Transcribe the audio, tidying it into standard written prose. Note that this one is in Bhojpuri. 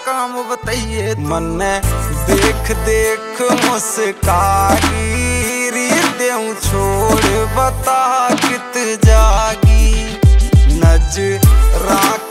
काम बताइए। मन देख देख मुस्कागी देऊं छोड़ बता कित जागी नजरा